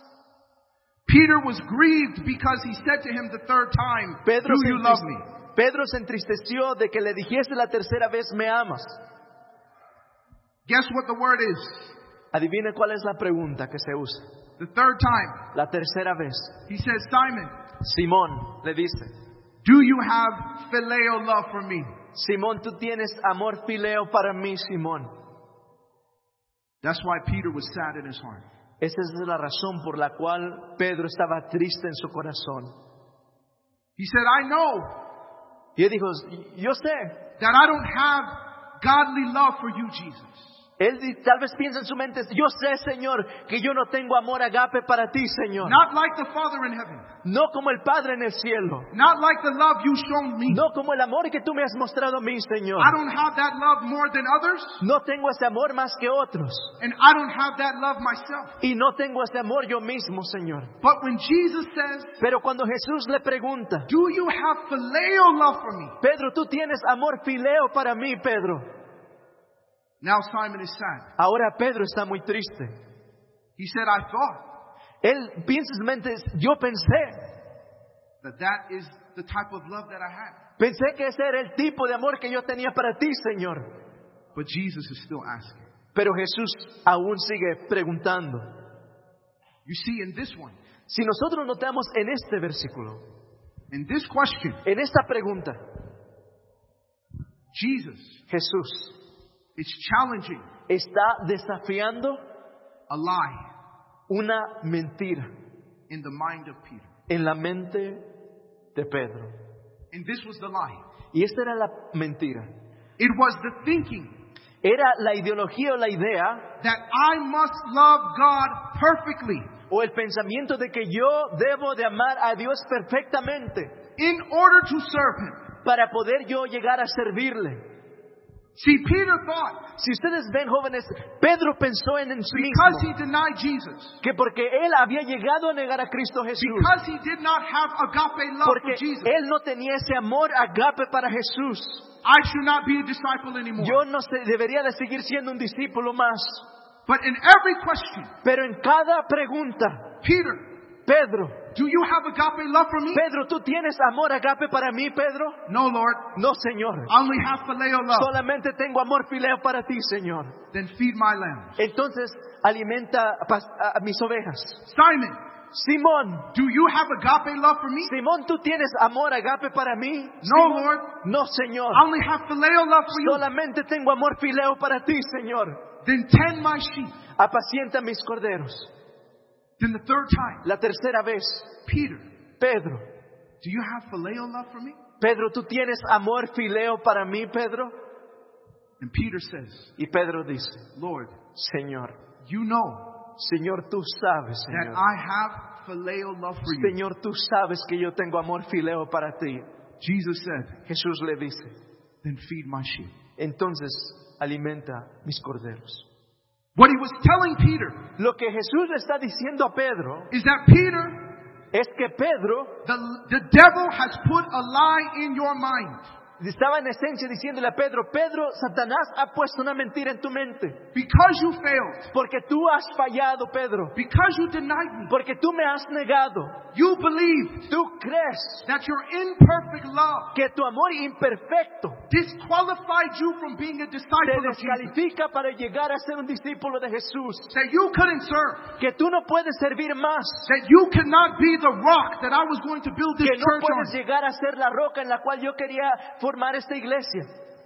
Peter was grieved because he said to him the third time, Pedro do se, you love me? Pedro se entristeció de que le dijese la tercera vez, ¿me amas? Guess what the word is? Adivine cuál es la pregunta que se usa. The third time, La tercera vez, he says, Simon, Simón le dice, do you have phileo love for me? Simón, tú tienes amor fileo para mí, Simón. That's why Peter was sad in his heart. Esa es la razón por la cual Pedro estaba triste en su corazón. He said, I know Y él dijo, yo sé. that I don't have godly love for you, Jesus. Él tal vez piensa en su mente, yo sé, Señor, que yo no tengo amor agape para ti, Señor. Not like the Father in heaven. No como el Padre en el cielo. Not like the love you've shown me. No como el amor que tú me has mostrado a mí, Señor. I don't have that love more than others. No tengo ese amor más que otros. And I don't have that love myself. Y no tengo ese amor yo mismo, Señor. But when Jesus says, Pero cuando Jesús le pregunta, do you have phileo love for me? Pedro, tú tienes amor fileo para mí, Pedro. Now Simon is sad. Ahora Pedro está muy triste. He said, I thought Él piensa en su mente, yo pensé that is the type of love that I had. Pensé que ese era el tipo de amor que yo tenía para ti, Señor. But Jesus is still asking. Pero Jesús aún sigue preguntando. You see, in this one, Si nosotros notamos en este versículo, in this question, en esta pregunta, Jesus Jesús It's challenging está desafiando a lie una mentira in the mind of Peter. en la mente de Pedro. And this was the lie. Y esta era la mentira. It was the thinking Era la ideología o la idea that I must love God perfectly o el pensamiento de que yo debo de amar a Dios perfectamente in order to serve Him. para poder yo llegar a servirle. See, Peter thought Si ustedes ven, jóvenes, Pedro pensó en sí because he mismo denied Jesus, que porque él había llegado a negar a Cristo Jesús, because he did not have agape love porque for Jesus, él no tenía ese amor agape para Jesús, I should not be a disciple anymore. yo no debería de seguir siendo un discípulo más. But in every question, Pero en cada pregunta, Peter, Pedro, do you have agape love for me? Pedro, ¿tú tienes amor agape para mí, Pedro? No, Lord. No, Señor. I only have phileo love. Solamente tengo amor fileo para ti, Señor. Then feed my lambs. Entonces, alimenta a mis ovejas. Simon, Simón, do you have agape love for me? Simón, ¿tú tienes amor agape para mí? No, Simón, Lord. no, Señor. I only have phileo love for you. Solamente tengo amor fileo para ti, Señor. Then tend my sheep. Apacienta mis corderos. Then the third time, La tercera vez, Peter, Pedro, do you have phileo love for me? Pedro, ¿tú tienes amor fileo para mí, Pedro? And Peter says, Y Pedro dice, Lord, Señor, you know Señor, tú sabes, that Señor. I have phileo love for you. Señor, tú sabes que yo tengo amor fileo para ti. Jesus said, Jesús le dice, then feed my sheep. entonces alimenta mis corderos. What he was telling Peter Lo que Jesús le está diciendo a Pedro is that Peter, es que Pedro the devil has put a lie in your mind. estaba en esencia diciéndole a Pedro, Pedro, Satanás ha puesto una mentira en tu mente. Because you failed, Porque tú has fallado, Pedro. because you denied me, Porque tú me has negado. you believed Tú crees that your imperfect love que tu amor imperfecto disqualified you from being a te disciple of Jesus. descalifica para llegar a ser un discípulo de Jesús. That you couldn't serve. Que tú no puedes servir más. That you cannot be the rock that I was going to build this Que no church puedes on. llegar a ser la roca en la cual yo quería formar esta iglesia.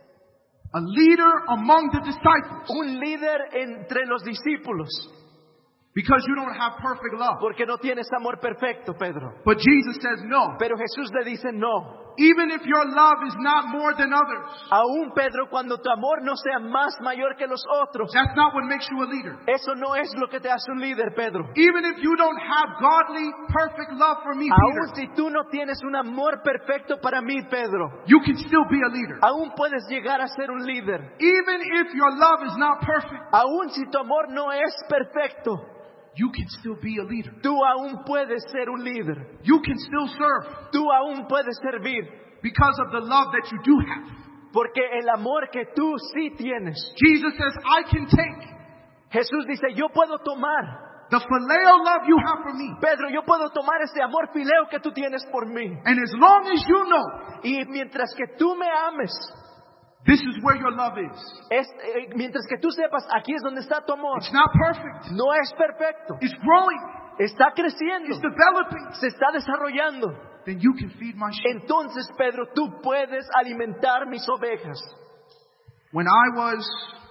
A leader among the disciples. Un líder entre los discípulos. Because you don't have perfect love. Porque no tienes amor perfecto, Pedro. But Jesus says no. Pero Jesús le dice no. Even if your love is not more than others, Aún, Pedro, cuando tu amor no sea más mayor que los otros, that's not what makes you a leader. eso no es lo que te hace un líder, Pedro. Even if you don't have godly, perfect love for me, Aún Peter, si tú no tienes un amor perfecto para mí, Pedro, you can still be a leader. aún puedes llegar a ser un líder. Even if your love is not perfect, Aún si tu amor no es perfecto, you can still be a leader. tú aún puedes ser un líder. You can still serve Tú aún puedes servir. because of the love that you do have. Porque el amor que tú sí tienes. Jesus says, I can take Jesús dice, yo puedo tomar. the phileo love you have for me. Pedro, yo puedo tomar ese amor fileo que tú tienes por mí. And as long as you know, Y mientras que tú me ames, this is where your love is. mientras que tú sepas, aquí es donde está tu amor. It's not perfect. No es perfecto. It's growing. Está creciendo. It's developing. Se está desarrollando. Then you can feed my sheep. Entonces, Pedro, tú puedes alimentar mis ovejas. When I was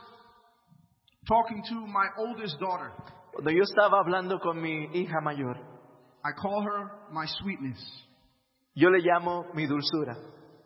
talking to my oldest daughter, Cuando yo estaba hablando con mi hija mayor, I call her my sweetness. yo le llamo mi dulzura.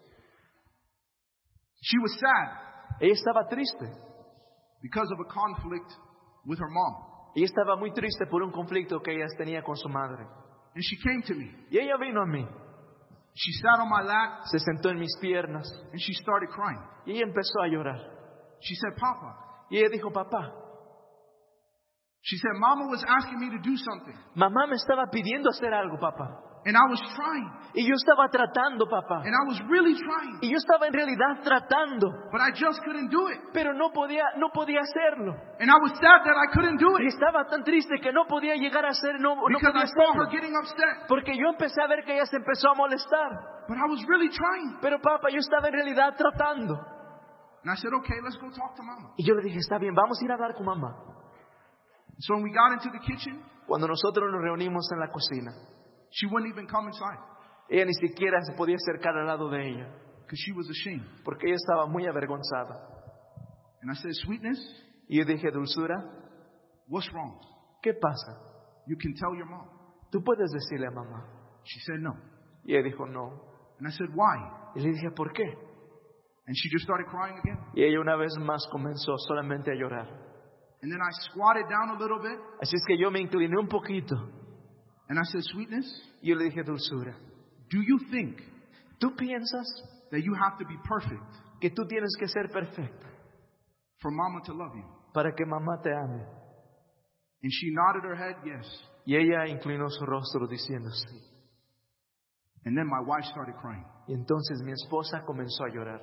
She was sad Ella estaba triste. because of a conflict with her mom. Ella estaba muy triste por un conflicto que ella tenía con su madre. And she came to me. Y ella vino a mí, She sat on my lap se sentó en mis piernas and she started crying. y ella empezó a llorar. She said, Papa. Y ella dijo, papá, She said, Mama was asking me to do something. mamá me estaba pidiendo hacer algo, papá. And I was trying. Y yo estaba tratando, papá. And I was really trying. Y yo estaba en realidad tratando, But I just couldn't do it. pero no podía hacerlo. And I was sad that I couldn't do Y it. estaba tan triste que no podía llegar a hacer, no Because podía I saw her hacerlo. getting upset. Porque yo empecé a ver que ella se empezó a molestar. But I was really trying. Pero papá, yo estaba en realidad tratando. And I said, okay, let's go talk to Mama. Y yo le dije, está bien, vamos a ir a hablar con mamá. So when we got into the kitchen, Cuando nosotros nos reunimos en la cocina, she wouldn't even come inside ella ni siquiera se podía acercar al lado de ella, because she was ashamed. porque ella estaba muy avergonzada. And I said, sweetness, Y yo dije, dulzura, what's wrong? ¿qué pasa? You can tell your mom. Tú puedes decirle a mamá. She said, no. Y ella dijo, no. And I said, why? Y le dije, ¿por qué? And she just started crying again. Y ella una vez más comenzó solamente a llorar. And then I squatted down a little bit. Así es que yo me incliné un poquito. And I said, sweetness, Y yo le dije, dulzura, do you think ¿tú piensas that you have to be perfect que tú tienes que ser perfecta for mama to love you? para que mamá te ame? And she nodded her head, yes. Y ella inclinó su rostro diciendo sí. And then my wife started crying. Y entonces mi esposa comenzó a llorar.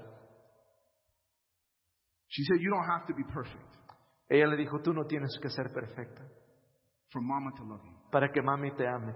She said, you don't have to be perfect Ella le dijo, tú no tienes que ser perfecta for mama to love you. para que mami te ame.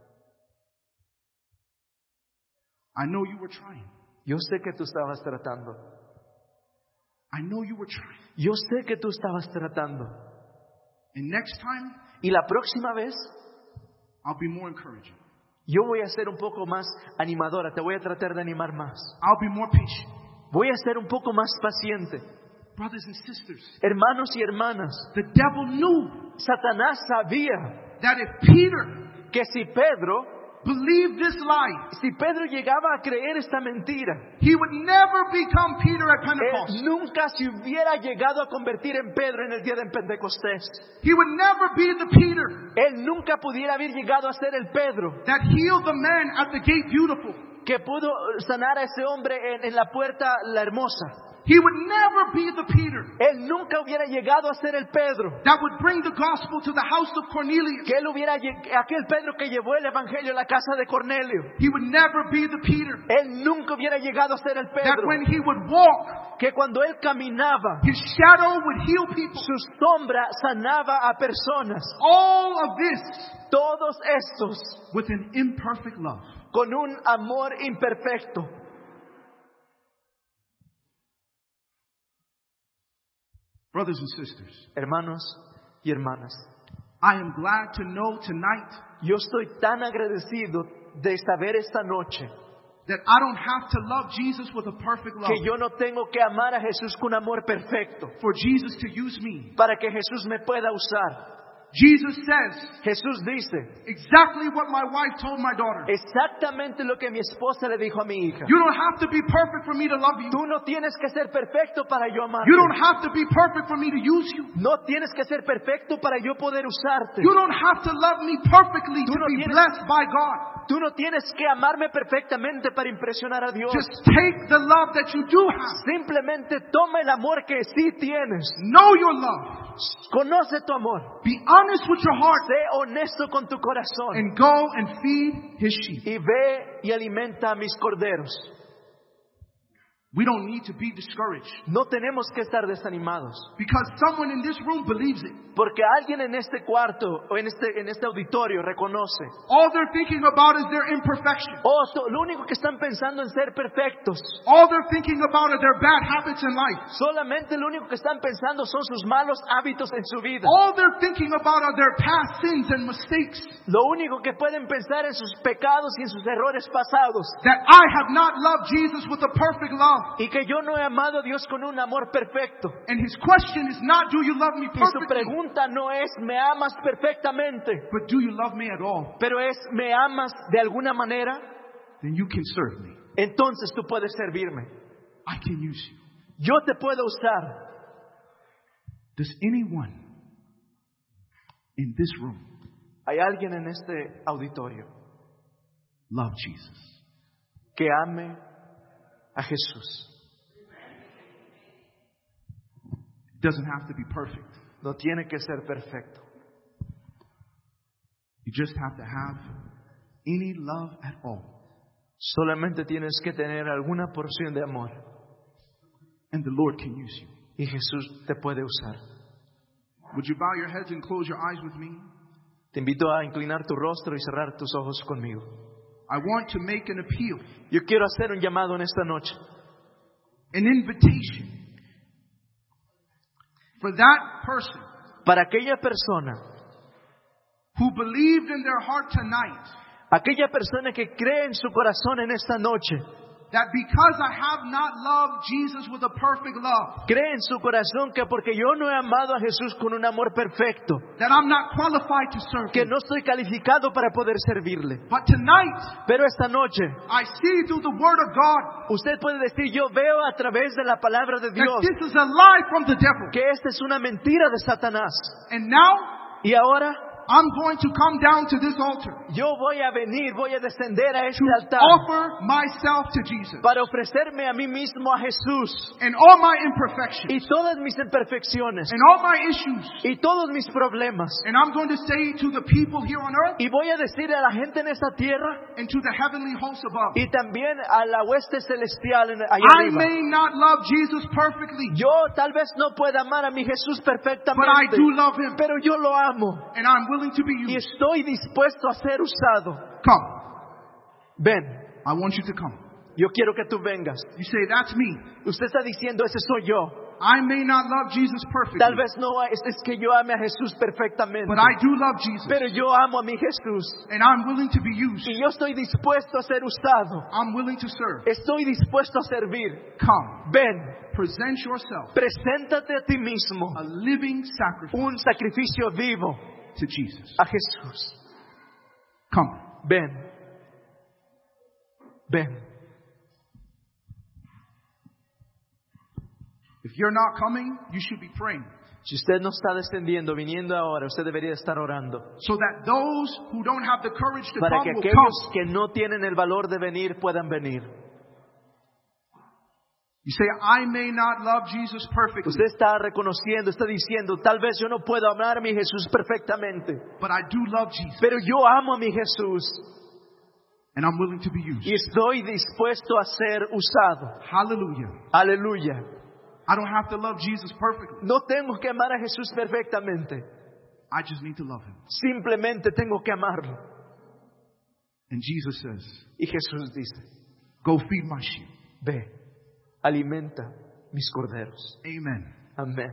I know you were trying. Yo sé que tú estabas tratando. I know you were trying. Yo sé que tú estabas tratando. And next time, Y la próxima vez, I'll be more encouraging. yo voy a ser un poco más animadora. Te voy a tratar de animar más. I'll be more patient. Voy a ser un poco más paciente. Brothers and sisters, Hermanos y hermanas, the devil knew Satanás sabía that if Peter que si Pedro llegaba a creer esta mentira, he would never become Peter at Pentecost. él nunca se hubiera llegado a convertir en Pedro en el día de Pentecostés. He would never be the Peter Él nunca pudiera haber llegado a ser el Pedro that healed the man at the gate beautiful. que pudo sanar a ese hombre en la puerta la hermosa. He would never be the Peter Él nunca hubiera llegado a ser el Pedro that would bring the gospel to the house of Cornelius. que él hubiera aquel Pedro que llevó el evangelio a la casa de Cornelio. He would never be the Peter Él nunca hubiera llegado a ser el that Pedro when he would walk, que cuando él caminaba, his shadow would heal people. su sombra sanaba a personas. All of this Todos estos with an imperfect love. con un amor imperfecto. Brothers and sisters, Hermanos y hermanas, I am glad to know tonight yo estoy tan agradecido de saber esta noche that I don't have to love Jesus with a perfect love que yo no tengo que amar a Jesús con amor perfecto for Jesus to use me. para que Jesús me pueda usar. Jesus says Jesús dice exactly what my wife told my daughter. exactamente lo que mi esposa le dijo a mi hija. You don't have to be perfect for me to love you. Tú no tienes que ser perfecto para yo amarte. You don't have to be perfect for me to use you. No tienes que ser perfecto para yo poder usarte. You don't have to love me perfectly Tú to no be tienes- blessed by God. Tú no tienes que amarme perfectamente para impresionar a Dios. Just take the love that you do have. Simplemente toma el amor que sí tienes. Know your love. Conoce tu amor. Be honest with your heart Sé honesto con tu corazón. and go and feed his sheep. Y ve y alimenta a mis corderos. We don't need to be discouraged No tenemos que estar desanimados. because someone in this room believes it. Porque alguien en este cuarto o en este auditorio reconoce. All they're thinking about is their imperfection. Lo único que están pensando en ser perfectos. All they're thinking about are their bad habits in life. Solamente lo único que están pensando son sus malos hábitos en su vida. All they're thinking about are their past sins and mistakes. Lo único que pueden pensar en sus pecados y en sus errores pasados. That I have not loved Jesus with a perfect love. Y que yo no he amado a Dios con un amor perfecto. And his question is not, do you love me Y su perfectly? pregunta no es, ¿me amas perfectamente? But do you love me at all? Pero es, ¿me amas de alguna manera? Then you can serve me. Entonces tú puedes servirme. I can use you. Yo te puedo usar. Does anyone in this room Hay alguien en este auditorio love Jesus? que ame a Jesús. It doesn't have to be perfect. No tiene que ser perfecto. You just have to have any love at all. Solamente tienes que tener alguna porción de amor. And the Lord can use you. Y Jesús te puede usar. Would you bow your heads and close your eyes with me? Te invito a inclinar tu rostro y cerrar tus ojos conmigo. I want to make an appeal, Yo quiero hacer un llamado en esta noche. an invitation for that person Para aquella persona, who believed in their heart tonight aquella persona que cree en su corazón en esta noche, that because I have not loved Jesus with a perfect love, Cree en su corazón que porque yo no he amado a Jesús con un amor perfecto, that I'm not qualified to serve que Him. no estoy calificado para poder servirle. But tonight, Pero esta noche, I see through the Word of God usted puede decir, yo veo a través de la palabra de that Dios this is a lie from the devil. que esta es una mentira de Satanás. And now, Y ahora, I'm going to come down to this altar yo voy a venir, voy a descender a este to altar offer myself to Jesus para ofrecerme a mí mismo a Jesús and all my imperfections y todas mis imperfecciones and all my issues. y todos mis problemas. And I'm going to say to the people here on earth Y voy a decirle a la gente en esta tierra and to the heavenly hosts above, y también a la hueste celestial allá I arriba. may not love Jesus perfectly, Yo tal vez no pueda amar a mi Jesús but I perfectamente, do love Him, pero yo lo amo and I'm willing to be y used. estoy dispuesto a ser usado. Come. Ven, I want you to come. yo quiero que tú vengas. You say, that's me. Usted está diciendo, ese soy yo. I may not love Jesus perfectly, Tal vez no es que yo ame a Jesús perfectamente, but I do love Jesus, pero yo amo a mi Jesús and I'm willing to be used. y yo estoy dispuesto a ser usado. I'm willing to serve. Estoy dispuesto a servir. Come. Ven, Present yourself preséntate a ti mismo, a living sacrifice un sacrificio vivo to Jesus. a Jesús. Come. Ven, ven. If you're not coming, you should be praying Si usted no está descendiendo, viniendo ahora, usted debería estar orando so that those who don't have the courage to para come que will aquellos come. que no tienen el valor de venir puedan venir. You say, I may not love Jesus perfectly, Usted está reconociendo, está diciendo, tal vez yo no puedo amar a mi Jesús perfectamente, but I do love Jesus, pero yo amo a mi Jesús and I'm willing to be used. y estoy dispuesto a ser usado. Hallelujah. Aleluya. I don't have to love Jesus perfectly. No tengo que amar a Jesús perfectamente. I just need to love Him. Simplemente tengo que amarlo. And Jesus says, Y Jesús dice, go feed my sheep. ve, alimenta mis corderos. Amen. Amén.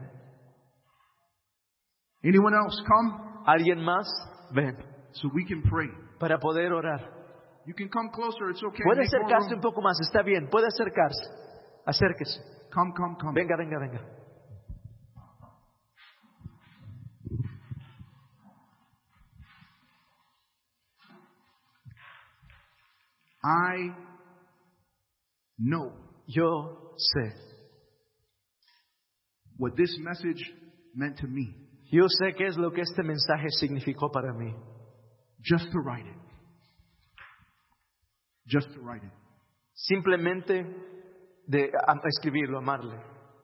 Anyone else come ¿Alguien más? Ven, so we can pray. para poder orar. You can come closer. It's okay. Puede Make more acercarse room. un poco más, está bien, puede acercarse. Acérquese. Come, come, come. Venga, venga, venga. I know Yo sé. what this message meant to me. Yo sé qué es lo que este mensaje significó para mí. Just to write it. Just to write it. Simplemente de escribirlo, amarle.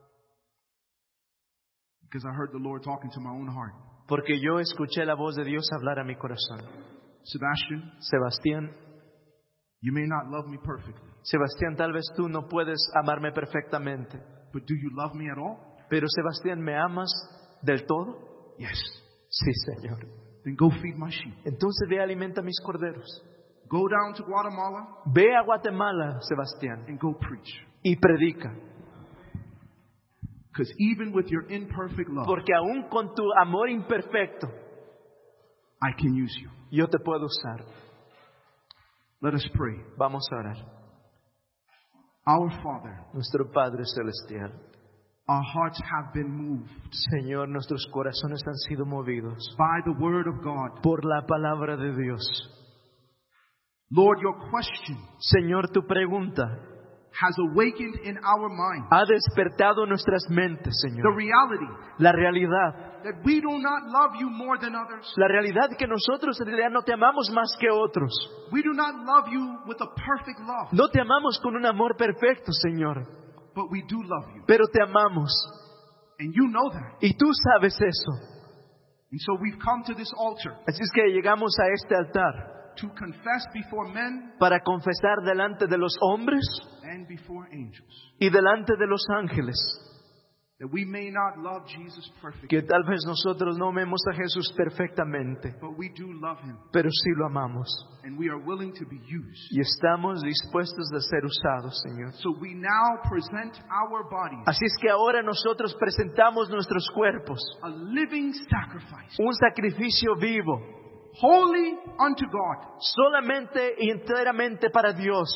Because I heard the Lord talking to my own heart. Porque yo escuché la voz de Dios hablar a mi corazón. Sebastian, Sebastián, you may not love me perfectly, Sebastián, tal vez tú no puedes amarme perfectamente. but do you love me at all? Pero Sebastián, ¿me amas del todo? Yes. Sí, Señor. Then go feed my sheep. Entonces ve, alimenta mis corderos. Go down to Guatemala Ve a Guatemala, Sebastián, and go preach. y predica. Because even with your imperfect love, Porque aún con tu amor imperfecto, I can use you. yo te puedo usar. Let us pray. Vamos a orar. Our Father, Nuestro Padre Celestial. our hearts have been moved Señor, nuestros corazones han sido movidos by the Word of God. por la palabra de Dios. Lord, your question Señor, tu pregunta has awakened in our minds ha despertado nuestras mentes, the Señor. reality La realidad. that we do not love you more than others. La realidad que nosotros en realidad no te amamos más que otros. We do not love you with a perfect love, No te amamos con un amor perfecto, Señor. but we do love you. Pero te amamos. And you know that. Y tú sabes eso. And so we've come to this altar Así es que llegamos a este altar to confess before men para confesar delante de los hombres and before angels y delante de los ángeles that we may not love Jesus perfectly, que tal vez nosotros no amemos a Jesús perfectamente, but we do love him, pero sí lo amamos. and we are willing to be used. Y estamos dispuestos de ser usados, Señor. So we now present our bodies Así es que ahora nosotros presentamos nuestros cuerpos, a living sacrifice, un sacrificio vivo, holy unto God, solamente y enteramente para Dios,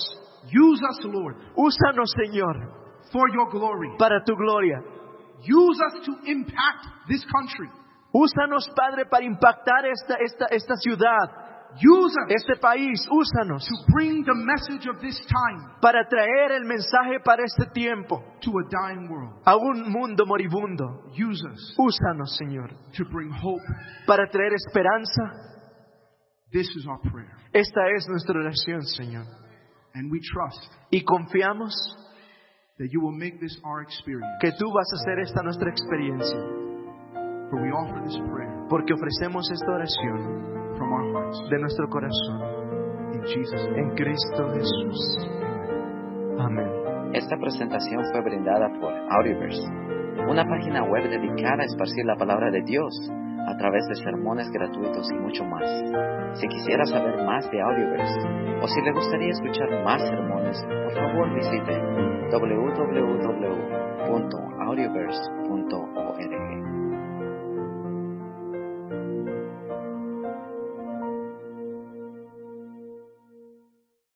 Use us, Lord, Úsanos, Señor, for your glory. para tu gloria. Use us to impact this country. Úsanos, Padre, para impactar esta ciudad, Use us este país. Úsanos to bring the message of this time para traer el mensaje para este tiempo to a dying world. a un mundo moribundo. Use us Úsanos, Señor, to bring hope. para traer esperanza. This is our prayer. Esta es nuestra oración, Señor. And we trust Y confiamos that you will make this our experience. que tú vas a hacer esta nuestra experiencia, For we offer this prayer porque ofrecemos esta oración from our hearts. de nuestro corazón In Jesus' name. en Cristo Jesús. Amén. Esta presentación fue brindada por Audioverse, una página web dedicada a esparcir la palabra de Dios a través de sermones gratuitos y mucho más. Si quisiera saber más de Audioverse o si le gustaría escuchar más sermones, por favor visite www.audioverse.org.